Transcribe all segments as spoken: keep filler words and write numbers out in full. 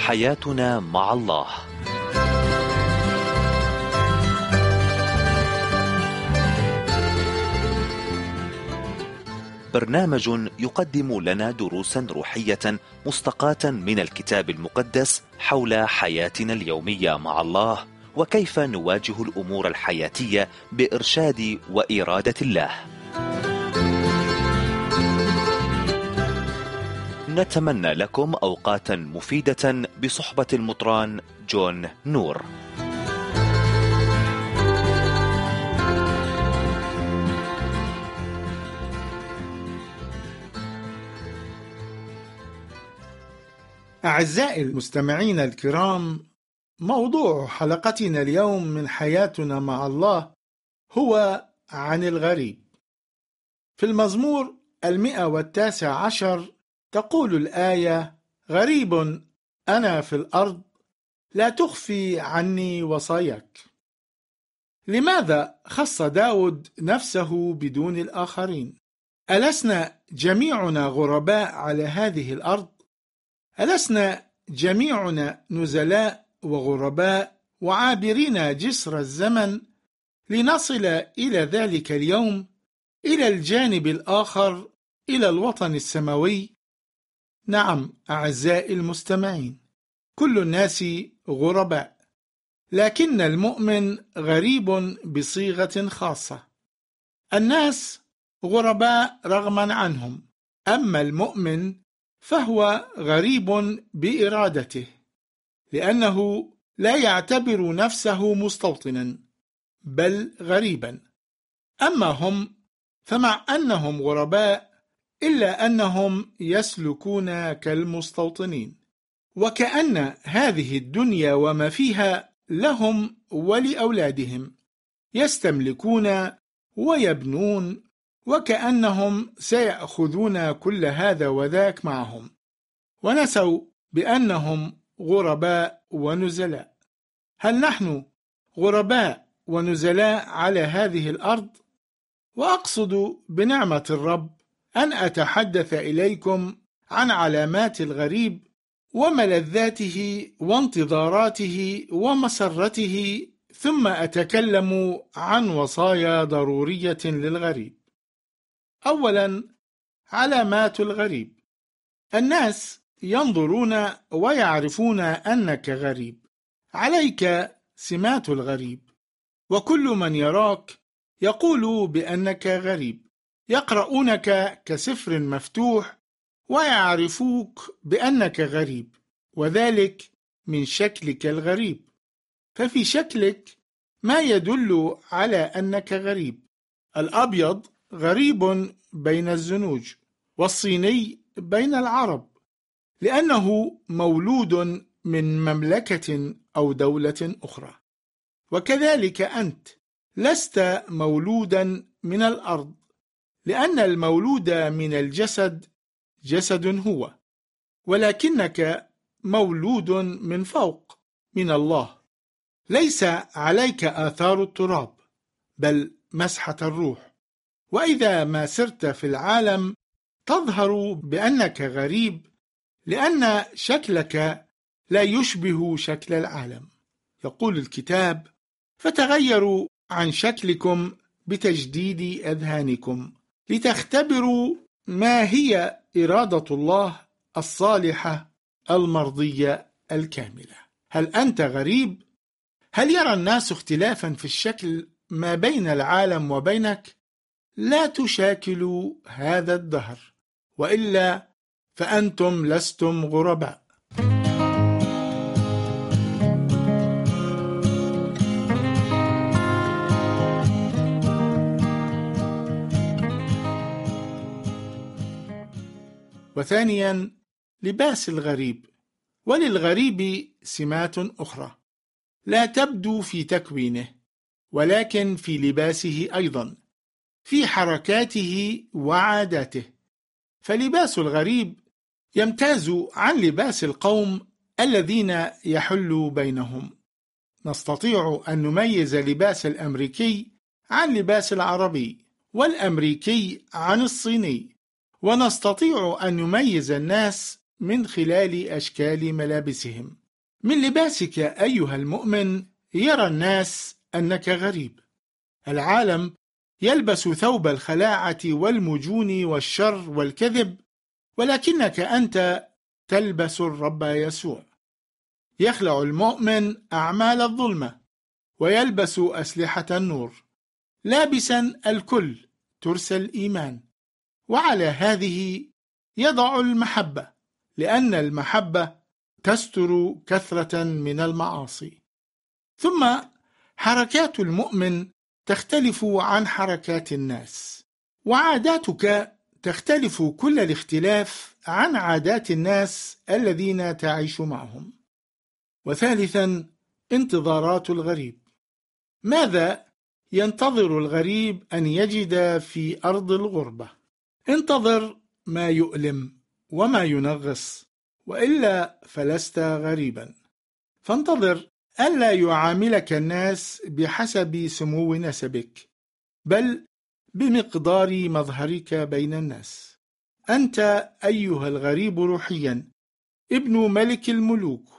حياتنا مع الله. برنامج يقدم لنا دروسا روحية مستقاة من الكتاب المقدس حول حياتنا اليومية مع الله، وكيف نواجه الأمور الحياتية بإرشاد وإرادة الله. نتمنى لكم أوقاتا مفيدة بصحبة المطران جون نور. أعزائي المستمعين الكرام، موضوع حلقتنا اليوم من حياتنا مع الله هو عن الغريب. في المزمور المئة والتاسع عشر تقول الآية: غريب أنا في الأرض، لا تخفي عني وصاياك. لماذا خص داود نفسه بدون الآخرين؟ ألسنا جميعنا غرباء على هذه الأرض؟ ألسنا جميعنا نزلاء وغرباء وعابرين جسر الزمن لنصل إلى ذلك اليوم، إلى الجانب الآخر، إلى الوطن السماوي؟ نعم أعزائي المستمعين، كل الناس غرباء، لكن المؤمن غريب بصيغة خاصة. الناس غرباء رغما عنهم، أما المؤمن فهو غريب بإرادته، لأنه لا يعتبر نفسه مستوطنا بل غريبا. أما هم فمع أنهم غرباء إلا أنهم يسلكون كالمستوطنين، وكأن هذه الدنيا وما فيها لهم ولأولادهم، يستملكون ويبنون، وكأنهم سيأخذون كل هذا وذاك معهم، ونسوا بأنهم غرباء ونزلاء. هل نحن غرباء ونزلاء على هذه الأرض؟ وأقصد بنعمة الرب أن أتحدث إليكم عن علامات الغريب وملذاته وانتظاراته ومسرته، ثم أتكلم عن وصايا ضرورية للغريب. أولا، علامات الغريب. الناس ينظرون ويعرفون أنك غريب، عليك سمات الغريب، وكل من يراك يقول بأنك غريب. يقرؤونك كسفر مفتوح ويعرفوك بأنك غريب، وذلك من شكلك الغريب. ففي شكلك ما يدل على أنك غريب. الأبيض غريب بين الزنوج، والصيني بين العرب، لأنه مولود من مملكة أو دولة أخرى. وكذلك أنت لست مولودا من الأرض، لأن المولود من الجسد جسد هو، ولكنك مولود من فوق، من الله. ليس عليك آثار التراب بل مسحة الروح. وإذا ما سرت في العالم تظهر بأنك غريب، لأن شكلك لا يشبه شكل العالم. يقول الكتاب: فتغيروا عن شكلكم بتجديد أذهانكم لتختبروا ما هي إرادة الله الصالحة المرضية الكاملة. هل أنت غريب؟ هل يرى الناس اختلافا في الشكل ما بين العالم وبينك؟ لا تشاكلوا هذا الدهر، وإلا فأنتم لستم غرباء. وثانيا، لباس الغريب. وللغريب سمات أخرى لا تبدو في تكوينه، ولكن في لباسه أيضا، في حركاته وعاداته. فلباس الغريب يمتاز عن لباس القوم الذين يحل بينهم. نستطيع أن نميز لباس الأمريكي عن لباس العربي، والأمريكي عن الصيني، ونستطيع أن نميز الناس من خلال أشكال ملابسهم. من لباسك أيها المؤمن يرى الناس أنك غريب. العالم يلبس ثوب الخلاعة والمجون والشر والكذب، ولكنك أنت تلبس الرب يسوع. يخلع المؤمن أعمال الظلمة ويلبس أسلحة النور، لابسا الكل ترس الإيمان، وعلى هذه يضع المحبة، لأن المحبة تستر كثرة من المعاصي. ثم حركات المؤمن تختلف عن حركات الناس، وعاداتك تختلف كل الاختلاف عن عادات الناس الذين تعيش معهم. وثالثا، انتظارات الغريب. ماذا ينتظر الغريب أن يجد في أرض الغربة؟ انتظر ما يؤلم وما ينغص، وإلا فلست غريبا. فانتظر ألا يعاملك الناس بحسب سمو نسبك، بل بمقدار مظهرك بين الناس. أنت أيها الغريب روحيا ابن ملك الملوك،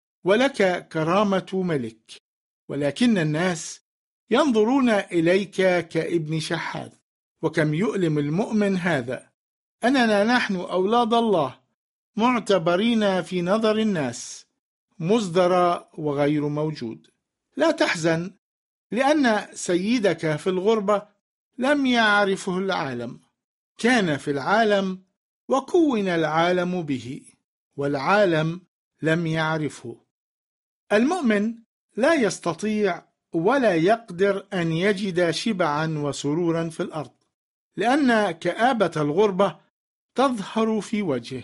ولك كرامة ملك، ولكن الناس ينظرون إليك كابن شحاذ. وكم يؤلم المؤمن هذا، أننا نحن أولاد الله معتبرين في نظر الناس مصدر وغير موجود. لا تحزن، لأن سيدك في الغربة لم يعرفه العالم، كان في العالم وكون العالم به، والعالم لم يعرفه. المؤمن لا يستطيع ولا يقدر أن يجد شبعا وسرورا في الأرض، لأن كآبة الغربة تظهر في وجهه،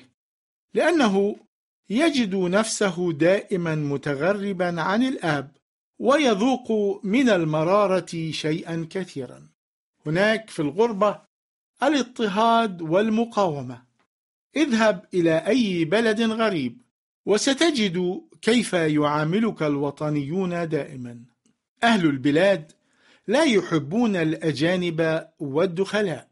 لأنه يجد نفسه دائما متغربا عن الآب، ويذوق من المرارة شيئا كثيرا. هناك في الغربة الاضطهاد والمقاومة. اذهب إلى أي بلد غريب وستجد كيف يعاملك الوطنيون دائما. أهل البلاد لا يحبون الأجانب والدخلاء.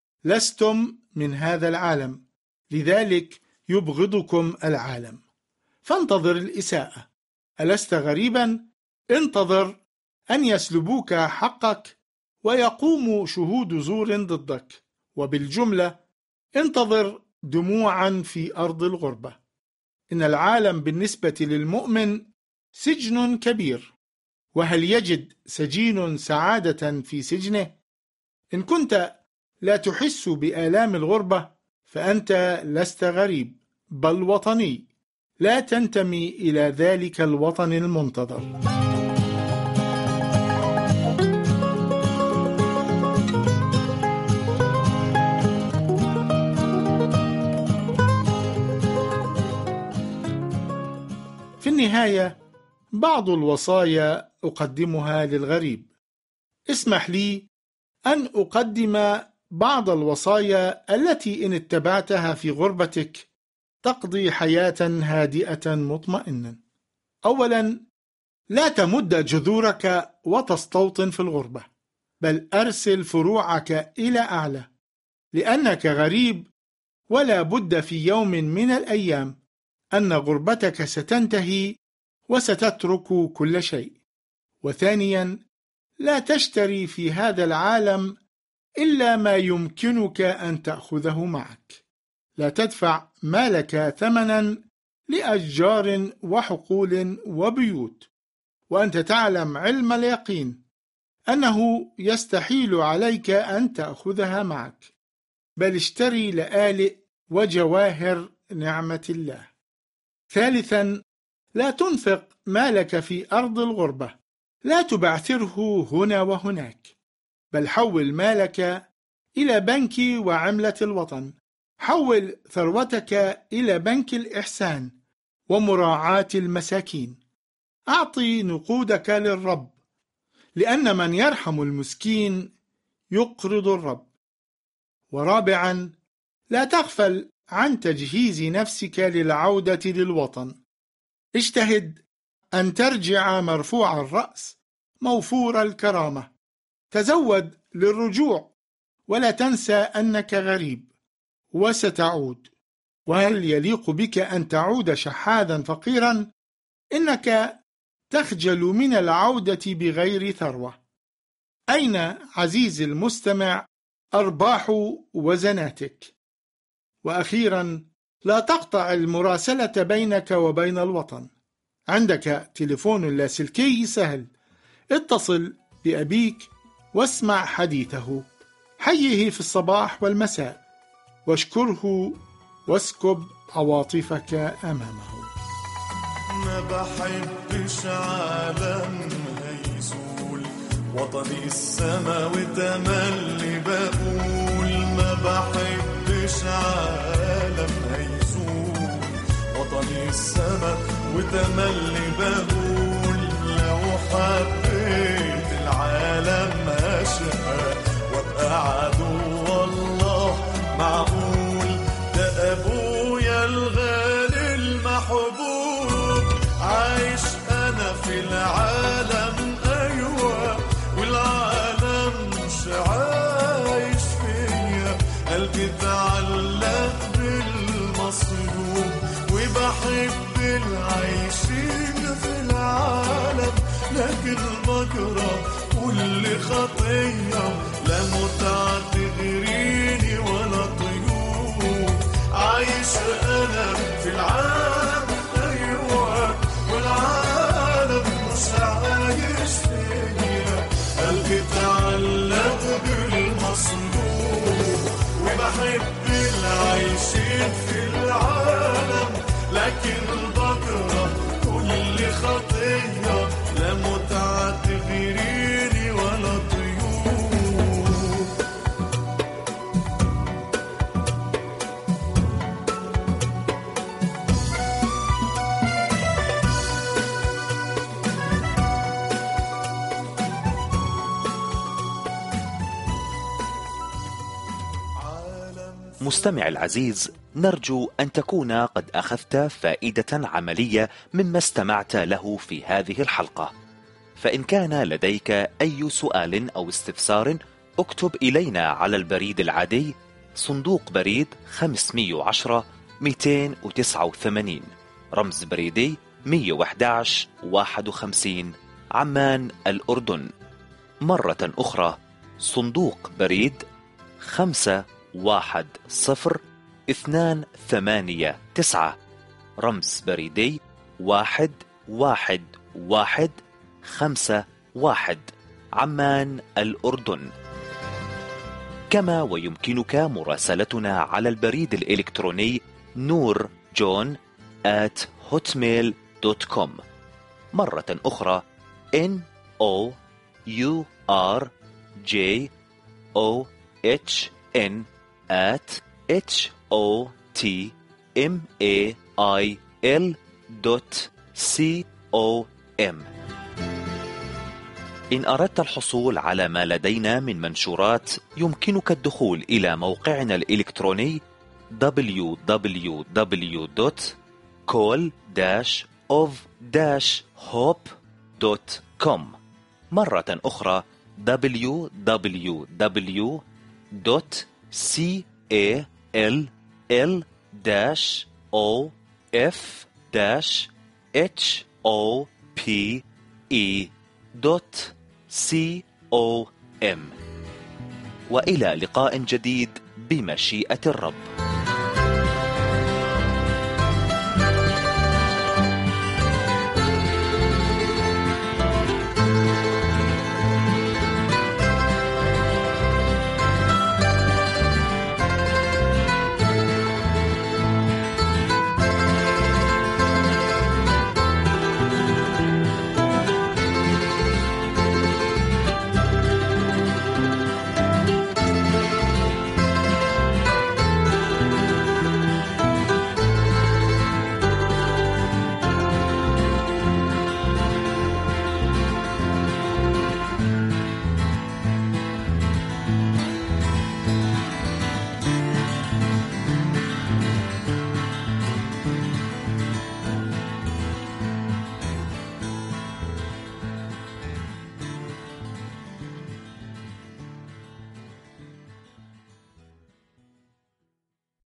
لستم من هذا العالم، لذلك يبغضكم العالم. فانتظر الإساءة. ألست غريبا؟ انتظر أن يسلبوك حقك ويقوم شهود زور ضدك، وبالجملة انتظر دموعا في أرض الغربة. إن العالم بالنسبة للمؤمن سجن كبير، وهل يجد سجين سعادة في سجنه؟ إن كنت لا تحس بآلام الغربة فأنت لست غريب، بل وطني، لا تنتمي إلى ذلك الوطن المنتظر. في النهاية، بعض الوصايا أقدمها للغريب. اسمح لي أن أقدم بعض الوصايا التي إن اتبعتها في غربتك تقضي حياة هادئة مطمئنة. أولا، لا تمد جذورك وتستوطن في الغربة، بل أرسل فروعك إلى أعلى، لأنك غريب، ولا بد في يوم من الأيام أن غربتك ستنتهي وستترك كل شيء. وثانيا، لا تشتري في هذا العالم إلا ما يمكنك أن تأخذه معك. لا تدفع مالك ثمنا لأشجار وحقول وبيوت، وأنت تعلم علم اليقين أنه يستحيل عليك أن تأخذها معك، بل اشتري لآلئ وجواهر نعمة الله. ثالثا، لا تنفق مالك في أرض الغربة، لا تبعثره هنا وهناك، بل حول مالك إلى بنك وعملة الوطن. حول ثروتك إلى بنك الإحسان ومراعاة المساكين. أعطي نقودك للرب، لأن من يرحم المسكين يقرض الرب. ورابعا، لا تغفل عن تجهيز نفسك للعودة للوطن. اجتهد أن ترجع مرفوع الرأس موفور الكرامة. تزود للرجوع، ولا تنسى أنك غريب وستعود. وهل يليق بك أن تعود شحاذا فقيرا؟ إنك تخجل من العودة بغير ثروة. أين عزيزي المستمع أرباح وزناتك؟ وأخيرا، لا تقطع المراسلة بينك وبين الوطن. عندك تليفون لاسلكي سهل، اتصل بأبيك واسمع حديثه، حيه في الصباح والمساء، واشكره واسكب عواطفك أمامه. ما بحبش عالم هيزول، وطني السما وتملي بقول ما بحبش عالم هيزول، وطني السما وتملي بقول لو حبيت العالم أشقى وابقى عدو الله معقول؟ ده أبويا الغالي المحبوب عايش أنا في العالم أيوة، والعالم مش عايش فيا، قلبي تعلق بالمصلوب وبحب العايشين في العالم، لكن بكره كل خطية، لا متعة تغريني ولا طيور، عايش أنا في العالم أيوة، والعالم مش عايش فيا، قلبي تعلق بالمصلوب وبحب العايشين في العالم، لكن بكره كل خطية، لا متعة تغيريني ولا طيور. مستمع العزيز، نرجو أن تكون قد أخذت فائدة عملية مما استمعت له في هذه الحلقة. فإن كان لديك أي سؤال أو استفسار اكتب إلينا على البريد العادي صندوق بريد خمسمئة وعشرة مئتين وتسعة وثمانين، رمز بريدي مئة وأحد عشر واحد وخمسين، عمان الأردن. مرة أخرى صندوق بريد خمسة واحد صفر اثنان ثمانية تسعة، رمز بريدي واحد واحد واحد خمسة واحد، عمان الأردن. كما ويمكنك مراسلتنا على البريد الإلكتروني نور جون آت هوتميل دوت كوم. مرة أخرى N O U R J O H N at H O T M A I L دوت C O M. إن أردت الحصول على ما لدينا من منشورات يمكنك الدخول إلى موقعنا الإلكتروني دبليو دبليو دبليو دوت كول داش أوف داش هوب دوت كوم. مرة أخرى دبليو دبليو دبليو دوت كول، وإلى لقاء جديد بمشيئة الرب.